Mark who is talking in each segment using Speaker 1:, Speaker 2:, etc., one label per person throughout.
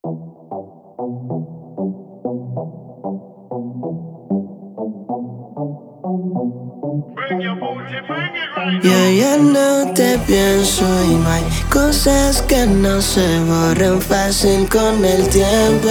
Speaker 1: Yo ya no te pienso y no hay cosas que no se borran fácil con el tiempo.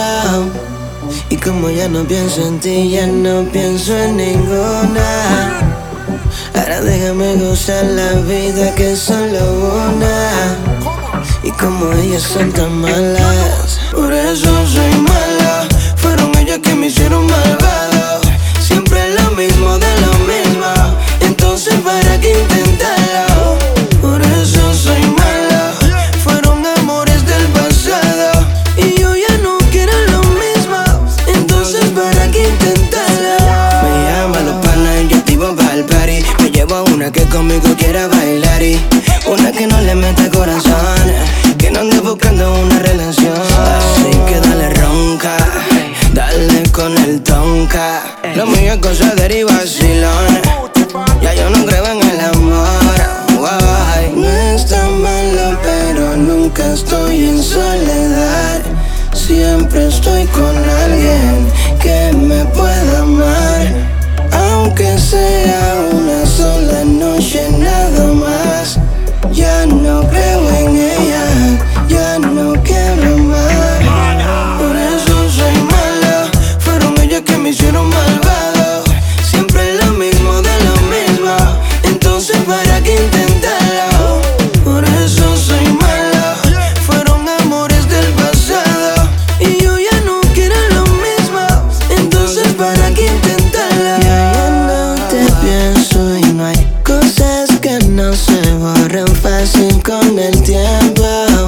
Speaker 1: Y como ya no pienso en ti, ya no pienso en ninguna. Ahora déjame gozar la vida que es solo una. Y como ellas son tan malas, por eso soy mala. Fueron ellas que me hicieron malvado. Siempre lo mismo de lo mismo. Entonces para qué intentarlo. Por eso soy mala. Fueron amores del pasado y yo ya no quiero lo mismo. Entonces para qué intentarlo. Me llaman los panas y yo activo para el party. Me llevo a una que conmigo quiera bailar y una que no le meta corazón, que no ande buscando una relación. Así que dale ronca, dale con el tonka. Lo mío es cosa de y vacilón. Ya yo no creo en el amor. No está malo, pero nunca estoy en soledad. Siempre estoy con alguien que me pueda amar, aunque sea una sola noche nada más. Ya no creo en ella, ya no quiero más. Por eso soy mala. Fueron ellas que me hicieron malvado. Siempre lo mismo de lo mismo. Entonces para qué intentarlo. Por eso soy mala. Fueron amores del pasado y yo ya no quiero lo mismo. Entonces para qué intentarlo. Ya no te pienso y no hay cosas que no se borran fácil con el tiempo.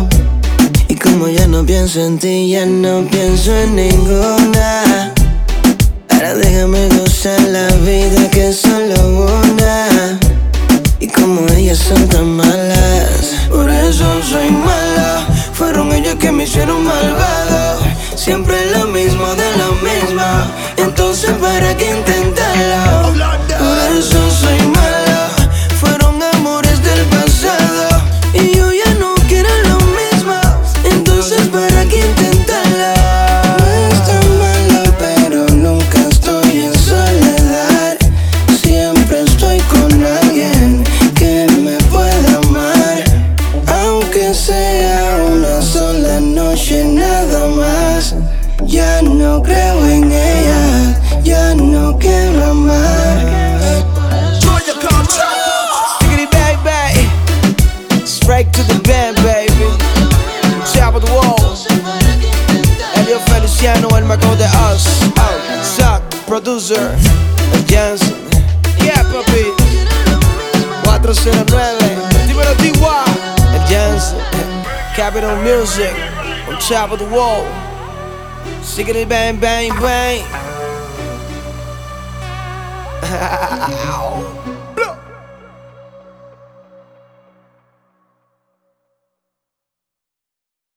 Speaker 1: Y como ya no pienso en ti, ya no pienso en ninguna. Ahora déjame gozar la vida que es solo una. Y como ellas son tan malas, por eso soy mala. Fueron ellas que me hicieron malvado. Siempre lo mismo de lo mismo. Entonces para qué intentarlo. Por eso soy mala. Fueron amores del pasado y yo ya no quiero lo mismo. Entonces para qué intentarlo. No está malo, pero nunca estoy en soledad. Siempre estoy con alguien que me pueda amar, aunque sea una sola noche nada más. Ya no creo en ella, ya no quiero amar.
Speaker 2: Stickity bang bang, straight to the band, baby. Top of the wall. Elio Feliciano, el mago de Us. Zack, producer. El Jansen. Yeah, papi. 409. Dímelo, D.Y. El Jansen. Capital Music. On top of the wall. Stickity bang bang bang.